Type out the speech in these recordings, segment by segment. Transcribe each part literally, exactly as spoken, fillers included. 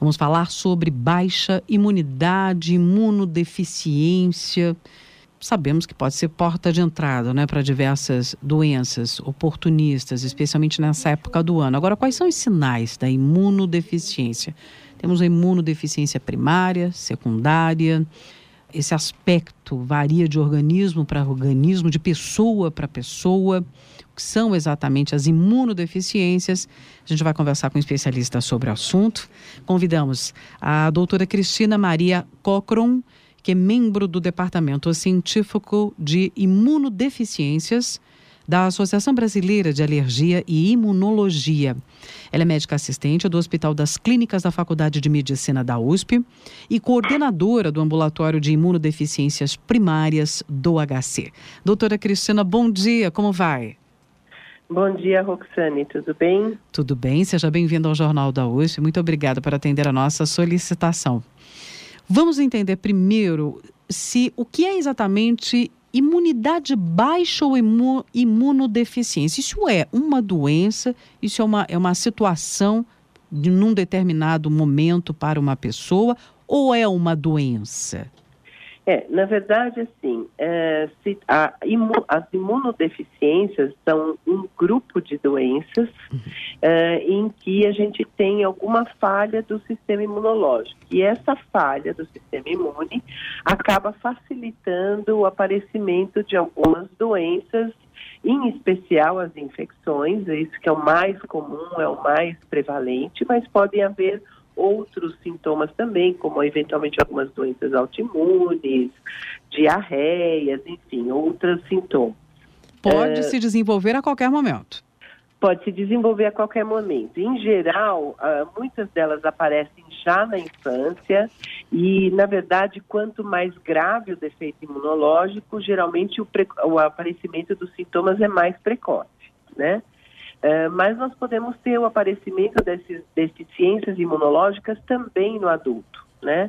Vamos falar sobre baixa imunidade, imunodeficiência. Sabemos que pode ser porta de entrada, né, para diversas doenças oportunistas, especialmente nessa época do ano. Agora, quais são os sinais da imunodeficiência? Temos a imunodeficiência primária, secundária. Esse aspecto varia de organismo para organismo, de pessoa para pessoa. O que são exatamente as imunodeficiências? A gente vai conversar com um especialista sobre o assunto. Convidamos a doutora Cristina Maria Cochron, que é membro do Departamento Científico de Imunodeficiências da Associação Brasileira de Alergia e Imunologia. Ela é médica assistente do Hospital das Clínicas da Faculdade de Medicina da U S P e coordenadora do Ambulatório de Imunodeficiências Primárias do H C. Doutora Cristina, bom dia, como vai? Bom dia, Roxane, tudo bem? Tudo bem, seja bem-vindo ao Jornal da U S P. Muito obrigada por atender a nossa solicitação. Vamos entender primeiro se o que é exatamente imunidade baixa ou imu, imunodeficiência. Isso é uma doença, isso é uma, é uma situação de num determinado momento para uma pessoa ou é uma doença? É, na verdade, assim, é, se a imu, as imunodeficiências são um grupo de doenças uhum. é, em que a gente tem alguma falha do sistema imunológico. E essa falha do sistema imune acaba facilitando o aparecimento de algumas doenças, em especial as infecções, é isso que é o mais comum, é o mais prevalente, mas podem haver outros sintomas também, como eventualmente algumas doenças autoimunes, diarreias, enfim, outros sintomas. Pode é, se desenvolver a qualquer momento. Pode se desenvolver a qualquer momento. Em geral, uh, muitas delas aparecem já na infância e, na verdade, quanto mais grave o defeito imunológico, geralmente o, pre- o aparecimento dos sintomas é mais precoce, né? Uh, mas nós podemos ter o aparecimento dessas deficiências imunológicas também no adulto, né?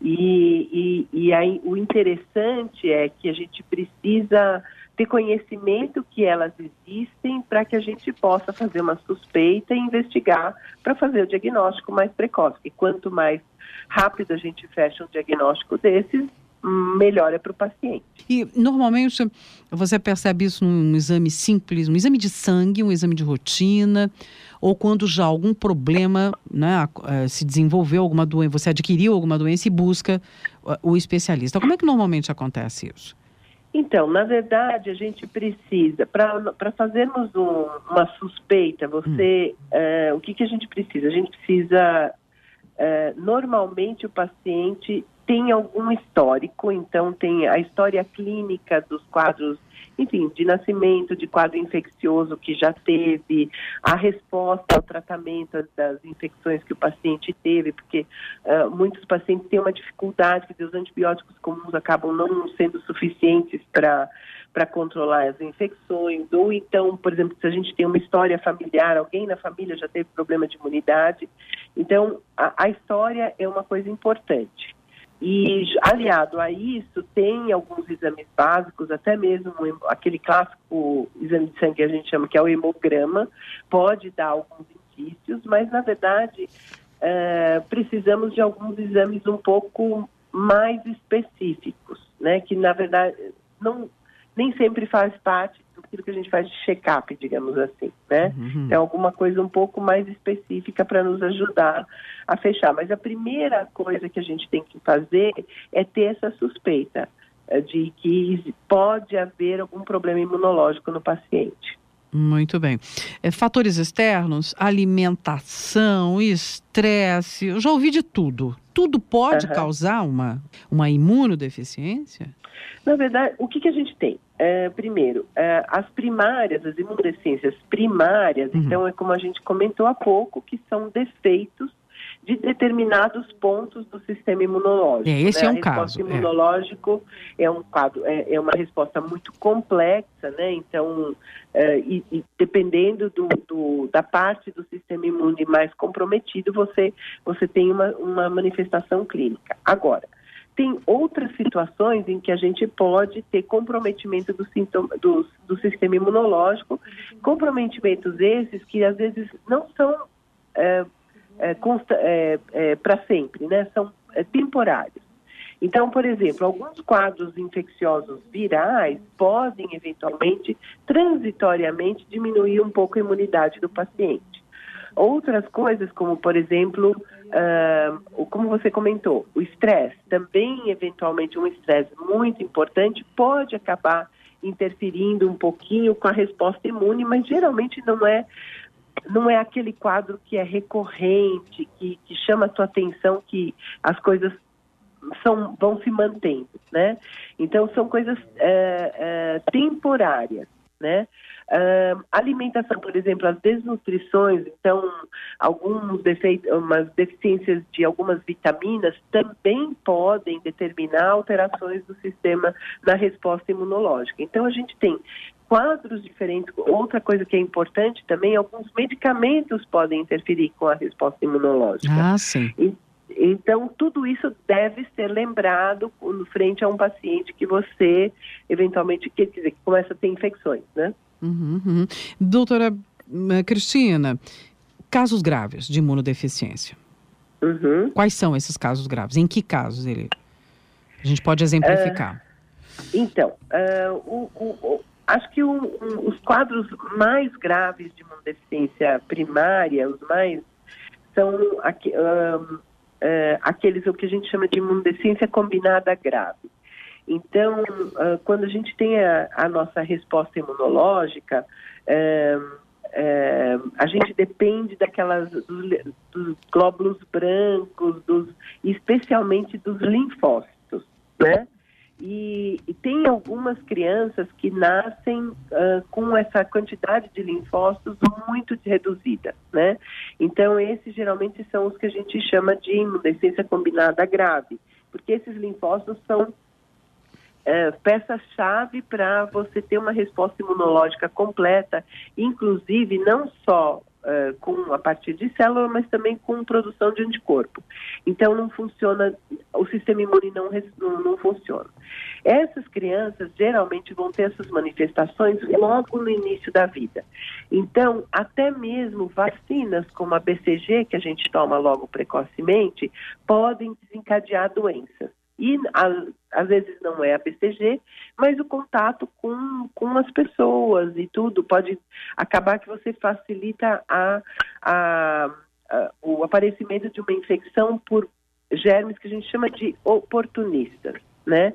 E, e, e aí, o interessante é que a gente precisa ter conhecimento que elas existem para que a gente possa fazer uma suspeita e investigar para fazer o diagnóstico mais precoce. E quanto mais rápido a gente fecha um diagnóstico desses, melhor é para o paciente. E, normalmente, você percebe isso num exame simples, um exame de sangue, um exame de rotina, ou quando já algum problema, né, se desenvolveu alguma doença, você adquiriu alguma doença e busca o especialista. Como é que normalmente acontece isso? Então, na verdade, a gente precisa, para fazermos um, uma suspeita, você, hum. uh, o que, que a gente precisa? A gente precisa, uh, normalmente o paciente tem algum histórico, então tem a história clínica dos quadros, enfim, de nascimento, de quadro infeccioso que já teve, a resposta ao tratamento das infecções que o paciente teve, porque uh, muitos pacientes têm uma dificuldade, que os antibióticos comuns acabam não sendo suficientes para para controlar as infecções, ou então, por exemplo, se a gente tem uma história familiar, alguém na família já teve problema de imunidade, então a, a história é uma coisa importante. E, aliado a isso, tem alguns exames básicos, até mesmo aquele clássico exame de sangue que a gente chama, que é o hemograma, pode dar alguns indícios, mas, na verdade, é, precisamos de alguns exames um pouco mais específicos, né? Que, na verdade, não, nem sempre faz parte daquilo que a gente faz de check-up, digamos assim, né? Uhum. É alguma coisa um pouco mais específica para nos ajudar a fechar. Mas a primeira coisa que a gente tem que fazer é ter essa suspeita de que pode haver algum problema imunológico no paciente. Muito bem. É, fatores externos, alimentação, estresse, eu já ouvi de tudo. Tudo pode uhum. causar uma, uma imunodeficiência? Na verdade, o que, que a gente tem? É, primeiro, é, as primárias, as imunodeficiências primárias, uhum. então é como a gente comentou há pouco, que são defeitos de determinados pontos do sistema imunológico. É, esse né? é um a resposta caso. imunológico é, é um quadro, é, é uma resposta muito complexa, né? Então, é, e, e dependendo do, do, da parte do sistema imune mais comprometido, você, você tem uma, uma manifestação clínica. Agora, tem outras situações em que a gente pode ter comprometimento do, sintoma, do, do sistema imunológico, comprometimentos esses que às vezes não são é, é, é, é, para sempre, né? São é, temporários. Então, por exemplo, alguns quadros infecciosos virais podem, eventualmente, transitoriamente, diminuir um pouco a imunidade do paciente. Outras coisas, como, por exemplo, uh, como você comentou, o estresse, também, eventualmente, um estresse muito importante pode acabar interferindo um pouquinho com a resposta imune, mas geralmente não é, não é aquele quadro que é recorrente, que, que chama a sua atenção, que as coisas São, vão se mantendo, né? Então, são coisas é, é, temporárias, né? É, alimentação, por exemplo, as desnutrições, então, alguns defeitos, umas deficiências de algumas vitaminas também podem determinar alterações do sistema na resposta imunológica. Então, a gente tem quadros diferentes. Outra coisa que é importante também, alguns medicamentos podem interferir com a resposta imunológica. Ah, sim. E, Então, tudo isso deve ser lembrado frente a um paciente que você, eventualmente, quer dizer, que começa a ter infecções, né? Uhum, uhum. Doutora Cristina, casos graves de imunodeficiência. Uhum. Quais são esses casos graves? Em que casos ele... a gente pode exemplificar? Uh, então, uh, o, o, o, acho que o, um, os quadros mais graves de imunodeficiência primária, os mais, são... Aqui, um, Uh, aqueles o que a gente chama de imunodeficiência combinada grave. Então, uh, quando a gente tem a, a nossa resposta imunológica, uh, uh, a gente depende daquelas dos, dos glóbulos brancos, dos, especialmente dos linfócitos, né? E, e tem algumas crianças que nascem uh, com essa quantidade de linfócitos muito reduzida, né? Então, esses geralmente são os que a gente chama de imunodeficiência combinada grave, porque esses linfócitos são uh, peça-chave para você ter uma resposta imunológica completa, inclusive não só Uh, com a partir de célula, mas também com produção de anticorpo. Então, não funciona, o sistema imune não, não, não funciona. Essas crianças geralmente vão ter essas manifestações logo no início da vida. Então, até mesmo vacinas como a B C G, que a gente toma logo precocemente, podem desencadear doenças. E a, às vezes não é a B C G, mas o contato com, com as pessoas e tudo pode acabar que você facilita a, a, a, o aparecimento de uma infecção por germes que a gente chama de oportunistas, né?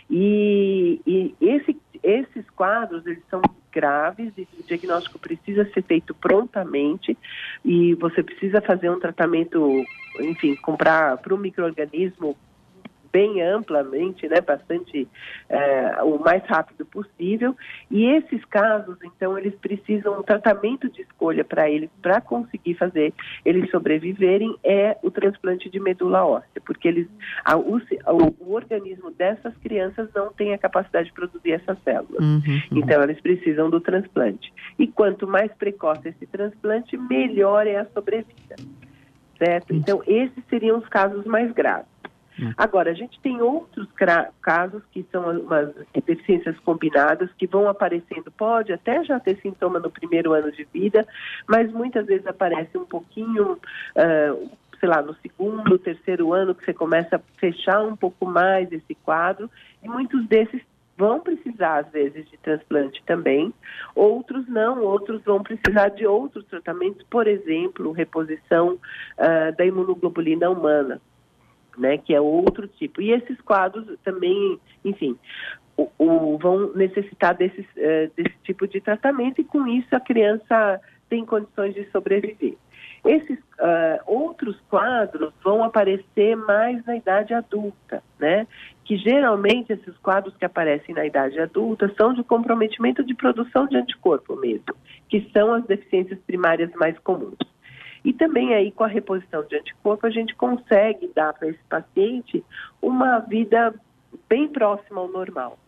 E, e esse, esses quadros, eles são graves e o diagnóstico precisa ser feito prontamente e você precisa fazer um tratamento, enfim, comprar para o micro-organismo bem amplamente, né, bastante, é, o mais rápido possível. E esses casos, então, eles precisam um tratamento de escolha para eles, para conseguir fazer eles sobreviverem, é o transplante de medula óssea, porque eles, a, o, o organismo dessas crianças não tem a capacidade de produzir essas células. Uhum, uhum. Então, eles precisam do transplante. E quanto mais precoce esse transplante, melhor é a sobrevida, certo? Então, esses seriam os casos mais graves. Agora, a gente tem outros casos que são umas deficiências combinadas que vão aparecendo, pode até já ter sintoma no primeiro ano de vida, mas muitas vezes aparece um pouquinho, uh, sei lá, no segundo, terceiro ano, que você começa a fechar um pouco mais esse quadro, e muitos desses vão precisar, às vezes, de transplante também, outros não, outros vão precisar de outros tratamentos, por exemplo, reposição uh, da imunoglobulina humana, né, que é outro tipo. E esses quadros também, enfim, o, o, vão necessitar desses, uh, desse tipo de tratamento e com isso a criança tem condições de sobreviver. Esses uh, outros quadros vão aparecer mais na idade adulta, né, que geralmente esses quadros que aparecem na idade adulta são de comprometimento de produção de anticorpo mesmo, que são as deficiências primárias mais comuns. E também aí com a reposição de anticorpo a gente consegue dar para esse paciente uma vida bem próxima ao normal,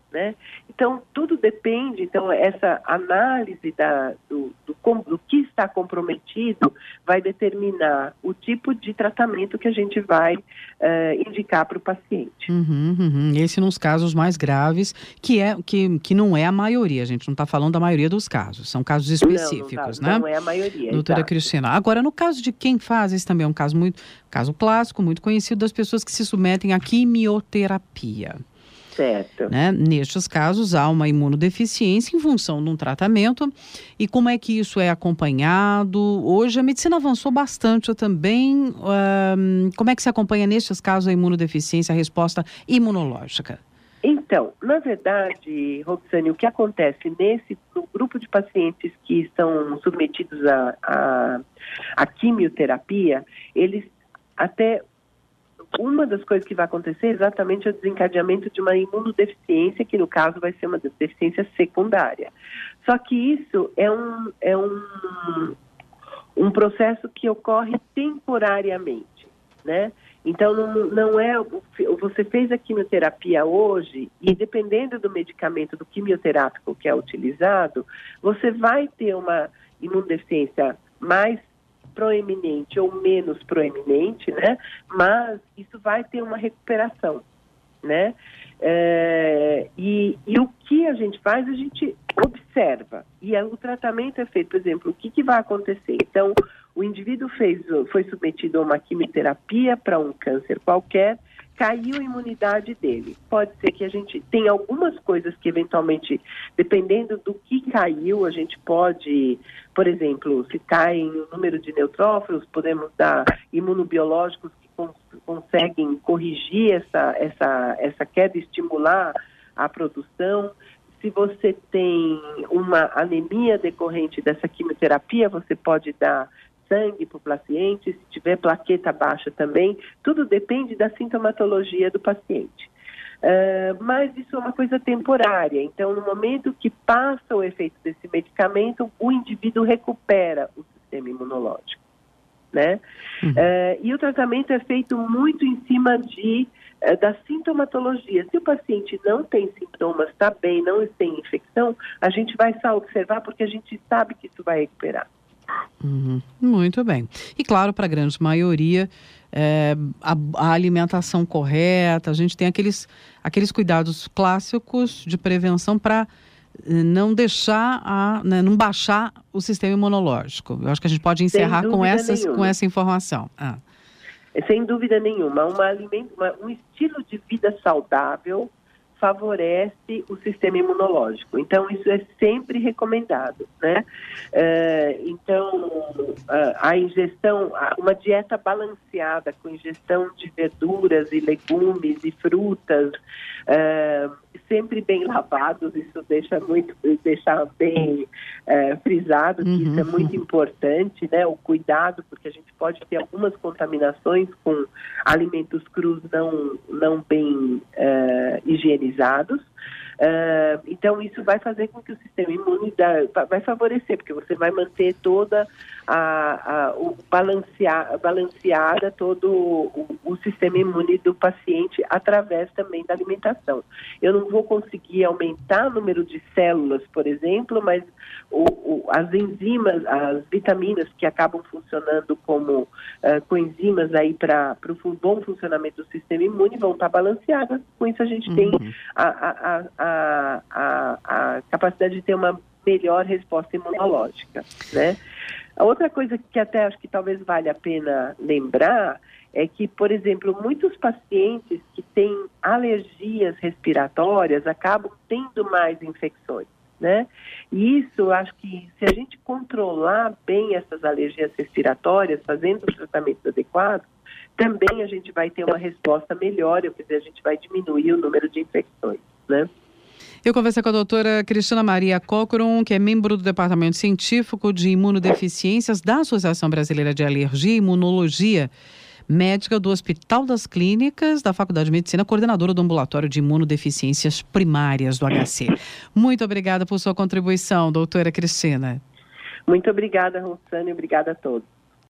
né? Então, tudo depende, então, essa análise da, do, do, do que está comprometido vai determinar o tipo de tratamento que a gente vai uh, indicar para o paciente. Uhum, uhum. Esse nos casos mais graves, que, é, que, que não é a maioria, a gente não está falando da maioria dos casos, são casos específicos, não, não, tá, né? não é a maioria, Doutora exato. Cristina, agora no caso de quem faz, esse também é um caso muito, caso clássico, muito conhecido das pessoas que se submetem à quimioterapia. Certo. Né? Nestes casos, há uma imunodeficiência em função de um tratamento. E como é que isso é acompanhado? Hoje a medicina avançou bastante também. Um, como é que se acompanha nestes casos a imunodeficiência, a resposta imunológica? Então, na verdade, Roxane, o que acontece nesse no grupo de pacientes que estão submetidos à a, a, a quimioterapia, eles até... Uma das coisas que vai acontecer é exatamente o desencadeamento de uma imunodeficiência, que no caso vai ser uma deficiência secundária. Só que isso é um, é um, um processo que ocorre temporariamente, né? Então, não, não é... Você fez a quimioterapia hoje e, dependendo do medicamento, do quimioterápico que é utilizado, você vai ter uma imunodeficiência mais proeminente ou menos proeminente, né? Mas isso vai ter uma recuperação, né? É, e, e o que a gente faz, a gente observa. E é, o tratamento é feito, por exemplo, o que, que vai acontecer? Então, o indivíduo fez, foi submetido a uma quimioterapia para um câncer qualquer, caiu a imunidade dele. Pode ser que a gente tenha algumas coisas que eventualmente, dependendo do que caiu, a gente pode, por exemplo, se cai o número de neutrófilos, podemos dar imunobiológicos que cons- conseguem corrigir essa, essa, essa queda e estimular a produção. Se você tem uma anemia decorrente dessa quimioterapia, você pode dar sangue para o paciente, se tiver plaqueta baixa também, tudo depende da sintomatologia do paciente. Uh, mas isso é uma coisa temporária, então no momento que passa o efeito desse medicamento, o indivíduo recupera o sistema imunológico, né? Uhum. Uh, e o tratamento é feito muito em cima de, uh, da sintomatologia. Se o paciente não tem sintomas, está bem, não tem infecção, a gente vai só observar porque a gente sabe que isso vai recuperar. Uhum. Muito bem. E claro, para a grande maioria, é, a, a alimentação correta, a gente tem aqueles, aqueles cuidados clássicos de prevenção para não deixar, a, né, não baixar o sistema imunológico. Eu acho que a gente pode encerrar com, essas, com essa informação. Ah. Sem dúvida nenhuma. Uma alimento, uma, um estilo de vida saudável favorece o sistema imunológico. Então, isso é sempre recomendado, né? Uh, então, uh, a ingestão, uma dieta balanceada, com ingestão de verduras e legumes e frutas, uh, sempre bem lavados, isso deixa muito, deixa bem uh, frisado, que uhum. isso é muito importante, né? O cuidado, porque a gente pode ter algumas contaminações com alimentos crus não, não bem uh, higienizados. Uh, então isso vai fazer com que o sistema imune da, vai favorecer, porque você vai manter toda a, a o balancear, balanceada todo o, o sistema imune do paciente através também da alimentação. Eu não vou conseguir aumentar o número de células, por exemplo, mas o, o, as enzimas, as vitaminas que acabam funcionando como uh, coenzimas aí para o bom funcionamento do sistema imune vão estar balanceadas. Com isso a gente uhum. tem a, a, a, a, a capacidade de ter uma melhor resposta imunológica, né? A outra coisa que até acho que talvez valha a pena lembrar é que, por exemplo, muitos pacientes que têm alergias respiratórias acabam tendo mais infecções, né? E isso, acho que se a gente controlar bem essas alergias respiratórias, fazendo os tratamentos adequados, também a gente vai ter uma resposta melhor, quer dizer, a gente vai diminuir o número de infecções, né? Eu conversei com a doutora Cristina Maria Cochron, que é membro do Departamento Científico de Imunodeficiências da Associação Brasileira de Alergia e Imunologia, médica do Hospital das Clínicas da Faculdade de Medicina, coordenadora do Ambulatório de Imunodeficiências Primárias do H C. Muito obrigada por sua contribuição, doutora Cristina. Muito obrigada, Rossane, obrigada a todos.